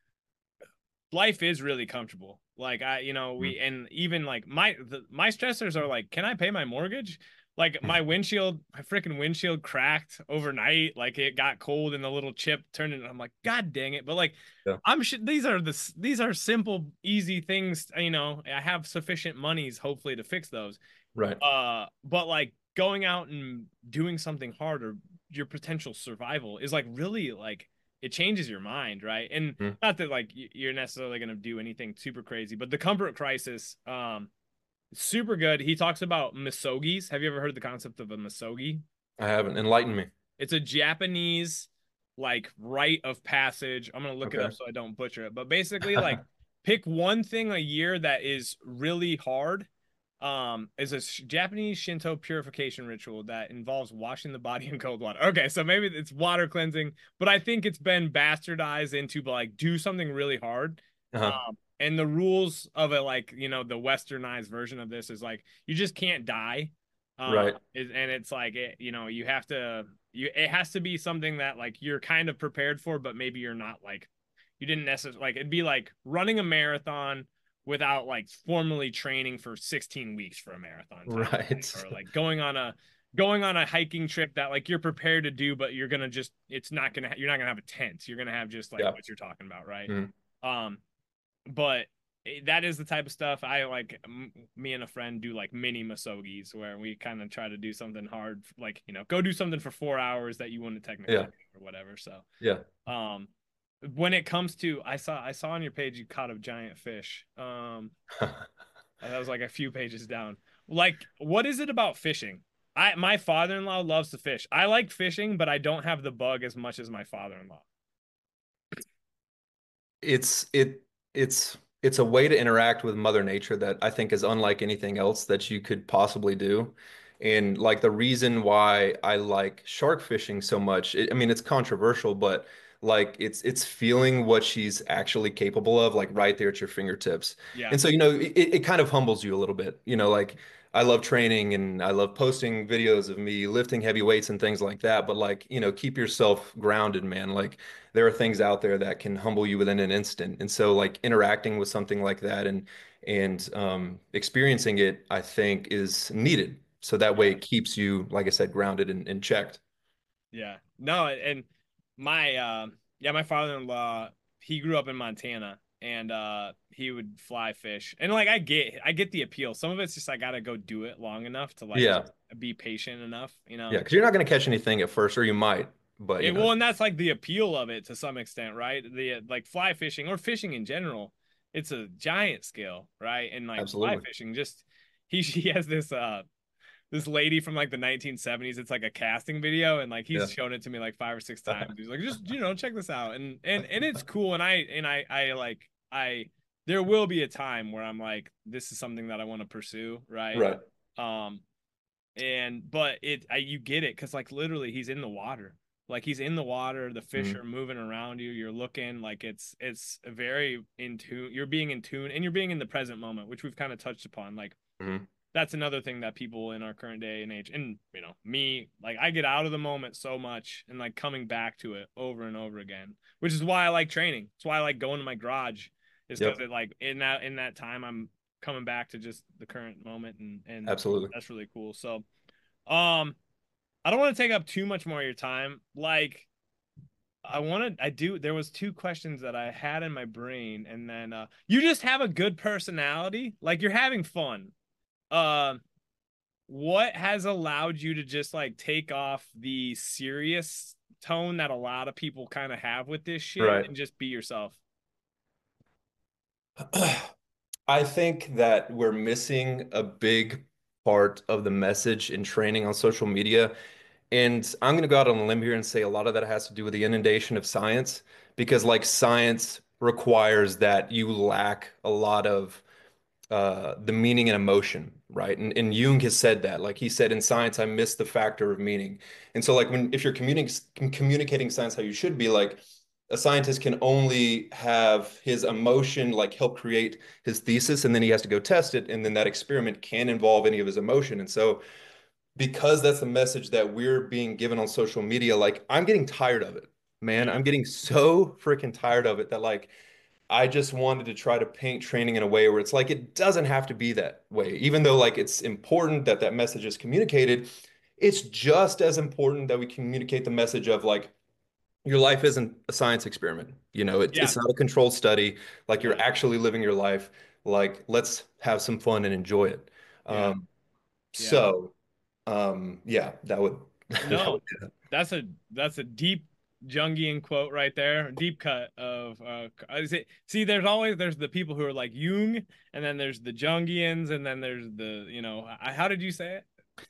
life is really comfortable. Like Mhm. we and even like my stressors are like, can I pay my mortgage? Like my freaking windshield cracked overnight. Like it got cold and the little chip turned into. I'm like, God dang it! But like, Yeah. these are simple, easy things. I have sufficient monies hopefully to fix those. Right. But like going out and doing something hard or your potential survival is like really like it changes your mind, right? And Mhm. not that like you're necessarily going to do anything super crazy, but the Comfort Crisis, super good. He talks about misogis. Have you ever heard the concept of a misogi? I haven't. Enlighten me. It's a Japanese like rite of passage. I'm gonna look it up Okay. so I don't butcher it. But basically, like pick one thing a year that is really hard. Is a Japanese Shinto purification ritual that involves washing the body in cold water. Okay, so maybe it's water cleansing, but I think it's been bastardized into like do something really hard. Uh-huh. And the rules of it, like the westernized version of this is like you just can't die. Right. And it's like you have to it has to be something that like you're kind of prepared for, but maybe you're not like you didn't necessarily like it'd be like running a marathon without like formally training for 16 weeks for a marathon type Right. thing, or like going on a hiking trip that like you're prepared to do, but you're not gonna have a tent. You're gonna have just like Yeah. what you're talking about, right? Mhm. Um, but that is the type of stuff I like. Me and a friend do like mini masogis where we kind of try to do something hard, like go do something for 4 hours that you wouldn't technically Yeah. do or whatever. So, Yeah. um, when it comes to, I saw on your page you caught a giant fish. That was like a few pages down. Like, what is it about fishing? My father-in-law loves to fish. I like fishing, but I don't have the bug as much as my father-in-law. It's it it's a way to interact with Mother Nature that I think is unlike anything else that you could possibly do. And like the reason why I like shark fishing so much, I mean, it's controversial, but like it's feeling what she's actually capable of, like right there at your fingertips. Yeah, And so, it kind of humbles you a little bit. Like I love training and I love posting videos of me lifting heavy weights and things like that. But like, keep yourself grounded, man. Like there are things out there that can humble you within an instant. And so like interacting with something like that and experiencing it, I think is needed. So that way yeah, it keeps you, like I said, grounded and checked. yeah. No, and my yeah, my father-in-law, he grew up in Montana and he would fly fish. And like I get the appeal. Some of it's just I gotta go do it long enough to like Yeah. be patient enough. Yeah. Because you're not going to catch anything at first, or you might, but Well, and that's like the appeal of it to some extent, right? The like fly fishing or fishing in general, it's a giant scale, right? And like fly absolutely. fishing, just he has this lady from like the 1970s. It's like a casting video, and like he's Yeah. shown it to me like 5 or 6 times. He's like, just check this out, and it's cool. And I like I there will be a time where I'm like, this is something that I want to pursue, right? Right. Um, and but you get it because like literally he's in the water. Like he's in the water, the fish Mhm. are moving around you. You're looking like it's very in tune. You're being in tune, and you're being in the present moment, which we've kind of touched upon. Like Mhm. that's another thing that people in our current day and age, and me, like I get out of the moment so much and like coming back to it over and over again, which is why I like training. It's why I like going to my garage, is because Yep. it like in that time I'm coming back to just the current moment, and Absolutely. that's really cool. So um I don't want to take up too much more of your time. Like there was two questions that I had in my brain, and then you just have a good personality, like you're having fun. uh what has allowed you to just like take off the serious tone that a lot of people kind of have with this shit Right. and just be yourself? I think that we're missing a big part of the message in training on social media. And I'm going to go out on a limb here and say a lot of that has to do with the inundation of science, because like science requires that you lack a lot of the meaning and emotion, right? And Jung has said that. Like he said, in science, I miss the factor of meaning. And so, like if you're communicating science how you should be, like a scientist can only have his emotion like help create his thesis, and then he has to go test it, and then that experiment can involve any of his emotion. And so, because that's the message that we're being given on social media, like I'm getting tired of it, man. Yeah. I'm getting so freaking tired of it that like I just wanted to try to paint training in a way where it's like it doesn't have to be that way. Even though like it's important that that message is communicated, it's just as important that we communicate the message of like your life isn't a science experiment. You know, Yeah. it's not a controlled study. Like Yeah. you're actually living your life. Like let's have some fun and enjoy it. Yeah. Um, Yeah. so yeah, that would that No, would be it. that's a deep Jungian quote right there. Deep cut of is it, see, there's the people who are like Jung, and then there's the Jungians, and then there's the, how did you say it?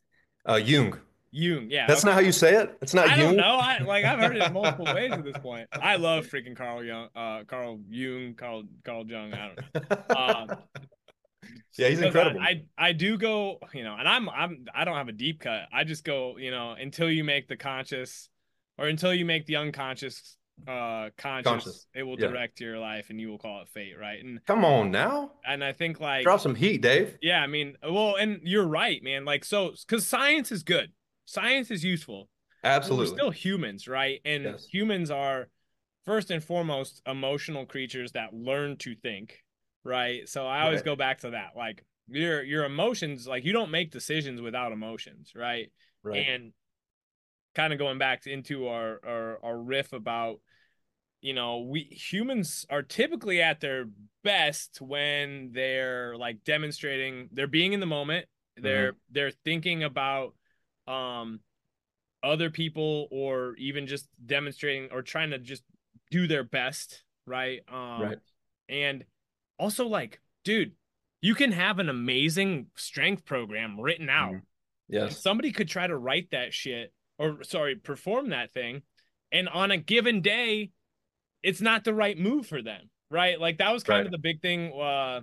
Jung. Jung. Yeah, That's not okay. how you say it. It's not I don't Jung. know. I've heard it multiple ways at this point. I love freaking Carl Jung, Carl Jung. I don't know. Yeah, he's Because incredible. I do go, and I don't have a deep cut. I just go, until you make the conscious, or until you make the unconscious Conscious. conscious, it will Yeah. direct your life, and you will call it fate, right? And Come on now. and I think like, Drop some heat, Dave. yeah, I mean, well, and you're right, man. Like, so because science is good, science is useful, but we're Absolutely. still humans, right? And Yes. humans are first and foremost emotional creatures that learn to think, right? So I always Right. go back to that. Like your emotions, like you don't make decisions without emotions, right? Right. And kind of going back into our riff about, we humans are typically at their best when they're like demonstrating, they're being in the moment, Hmm. they're thinking about um other people, or even just demonstrating or trying to just do their best, right? Right. And also like, dude, you can have an amazing strength program written out, Hmm. and Yes. somebody could try to write that shit, or sorry, perform that thing, and on a given day it's not the right move for them, right? Like that was kind Right. of the big thing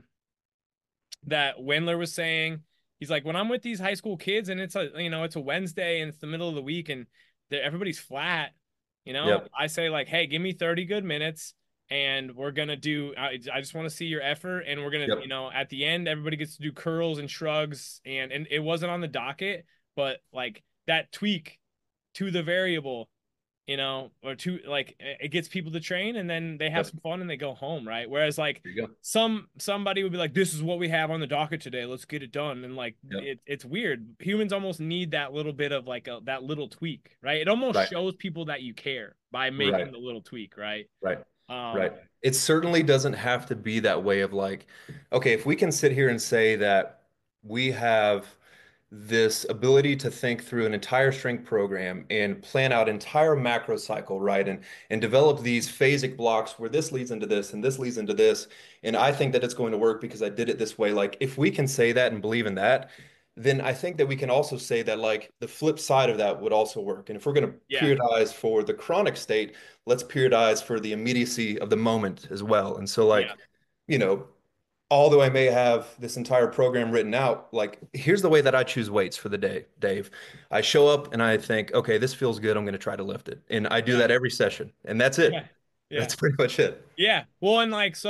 that Wendler was saying. He's like, when I'm with these high school kids and it's a Wednesday and it's the middle of the week and everybody's flat, Yep. I say like, hey, give me 30 good minutes, and we're gonna do. I just want to see your effort, and we're gonna, Yep. at the end, everybody gets to do curls and shrugs, and it wasn't on the docket, but like that tweak to the variable, or to like it gets people to train, and then they have Yep. some fun and they go home, right? Whereas like There you go. somebody would be like, this is what we have on the docket today, let's get it done. And like Yep. it's weird. Humans almost need that little bit of like that little tweak, right? It almost Right. shows people that you care by Right. making the little tweak, right? Right. um Right. It certainly doesn't have to be that way of like, okay, if we can sit here and say that we have this ability to think through an entire strength program and plan out entire macro cycle, right? And develop these phasic blocks where this leads into this and this leads into this. And I think that it's going to work because I did it this way. Like if we can say that and believe in that, then I think that we can also say that like the flip side of that would also work. And if we're going to Yeah. periodize for the chronic state, let's periodize for the immediacy of the moment as well. And so Yeah. like, you know, although I may have this entire program written out, like here's the way that I choose weights for the day, Dave. I show up and I think, okay, this feels good. I'm going to try to lift it. And I do Yeah. that every session. And that's Yeah. it. Yeah. That's pretty much it. Yeah. Well, and like,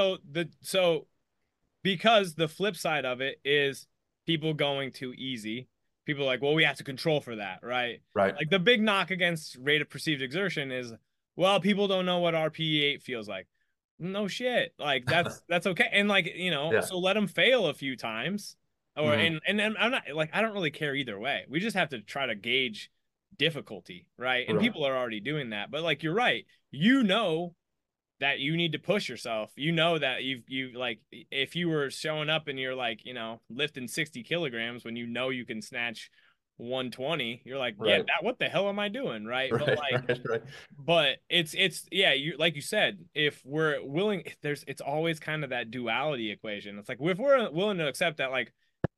so because the flip side of it is people going too easy. People are like, well, we have to control for that, right? Right. Like the big knock against rate of perceived exertion is, well, people don't know what RPE 8 feels like. No shit. Like that's okay. And like, Yeah. so let them fail a few times. Or Hmm. and I'm not like I don't really care either way. We just have to try to gauge difficulty, right? And Right. people are already doing that. But like you're right. You know that you need to push yourself. You know that you like if you were showing up and you're like, lifting 60 kilograms when you know you can snatch 120, you're like, yeah, Right. that what the hell am I doing? Right. But Right. like, Right. Right. but it's yeah, you like you said, if we're willing, it's always kind of that duality equation. It's like if we're willing to accept that, like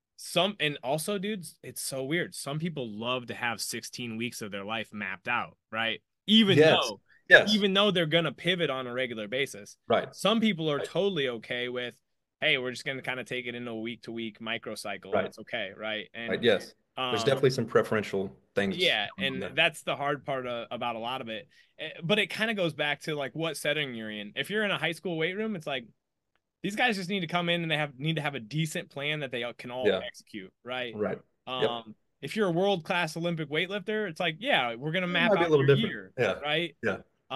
and also, dudes, it's so weird. Some people love to have 16 weeks of their life mapped out, right? Even Yes. though Yes. even though they're gonna pivot on a regular basis. Right. Some people are Right. totally okay with, hey, we're just gonna kind of take it into a week to week microcycle and Right. it's okay, right? And Right. Yes. There's um definitely some preferential things yeah, going on and there. that's the hard part about a lot of it. But it kind of goes back to like what setting you're in. If you're in a high school weight room, it's like these guys just need to come in and need to have a decent plan that they can all Yeah. execute, right? Right. Yep. If you're a world class Olympic weightlifter, it's like, yeah, we're gonna It map might be a out little your different. year, Yeah. right? Yeah.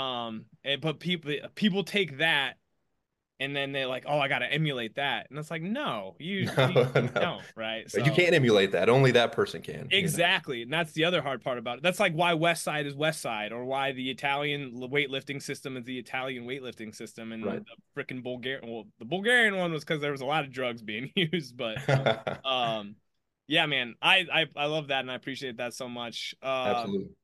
But people take that and then they're like, oh, I gotta emulate that, and it's like, no, No, you no. don't, right? You So can't emulate that. Only that person can. exactly, and that's the other hard part about it. That's like why West Side is West Side, or why the Italian weightlifting system is the Italian weightlifting system, and Right. the freaking Bulgarian. Well, the Bulgarian one was because there was a lot of drugs being used, but um, yeah, man, I love that and I appreciate that so much. Absolutely.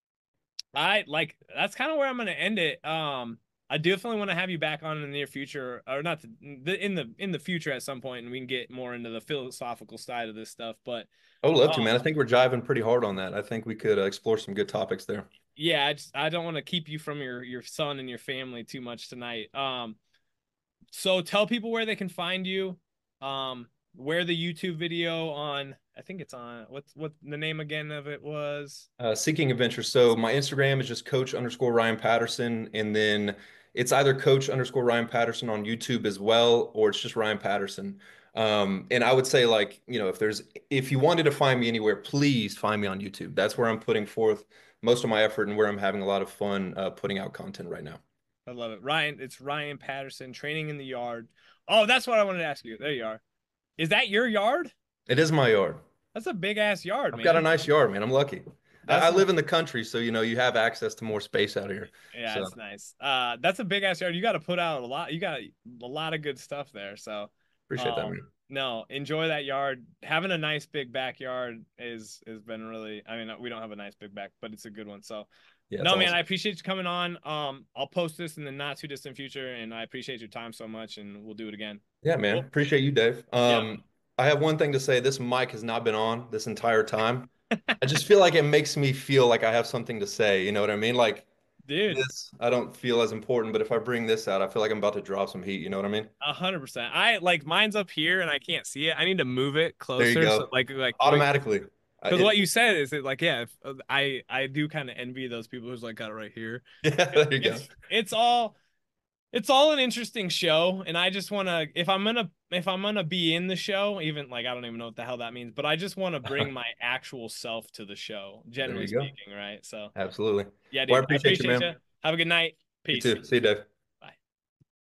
I like that's kind of where I'm gonna end it. I definitely want to have you back on in the near future, or not in the future at some point, and we can get more into the philosophical side of this stuff. But I would love to, man. I um, think we're jiving pretty hard on that. I think we could explore some good topics there. yeah, I don't want to keep you from your son and your family too much tonight. So tell people where they can find you. Where the YouTube video on, I think it's on, what the name again of it was? Seeking Adventure. So my Instagram is just coach_Ryan Patterson. And then it's either coach_Ryan Patterson on YouTube as well, or it's just Ryan Patterson. And I would say like, if you wanted to find me anywhere, please find me on YouTube. That's where I'm putting forth most of my effort and where I'm having a lot of fun putting out content right now. I love it. It's Ryan Patterson, training in the yard. Oh, that's what I wanted to ask you. There you are. Is that your yard? It is my yard. That's a big ass yard, I've got a man. nice yard, man. I'm lucky. I That's live in the country, so you have access to more space out here. yeah, So it's nice. That's a big ass yard. You got to put out a lot. You got a lot of good stuff there. So, appreciate that, man. no, enjoy that yard. Having a nice big backyard has been really. I mean, we don't have a nice big back, but it's a good one. So, Yeah, it's no, man, awesome. I appreciate you coming on. I'll post this in the not too distant future, and I appreciate your time so much, and we'll do it again. Yeah, man. Cool. Appreciate you, Dave. Yeah, I have one thing to say. This mic has not been on this entire time. I just feel like it makes me feel like I have something to say. You know what I mean? Like dude. this, I don't feel as important, but if I bring this out, I feel like I'm about to drop some heat. You know what I mean? 100%. I like mine's up here and I can't see it. I need to move it There you closer. So go. like Automatically. because what you said is it like yeah, I do kind of envy those people who's like got it right here. Yeah, there you go. It's all an interesting show, and I just want to if I'm gonna be in the show, even like I don't even know what the hell that means, but I just want to bring my actual self to the show, There generally you go. speaking, right? So Absolutely. yeah, Well, I dude, I appreciate you, appreciate man. you. Have a good night. You Peace. too. See you, Dave.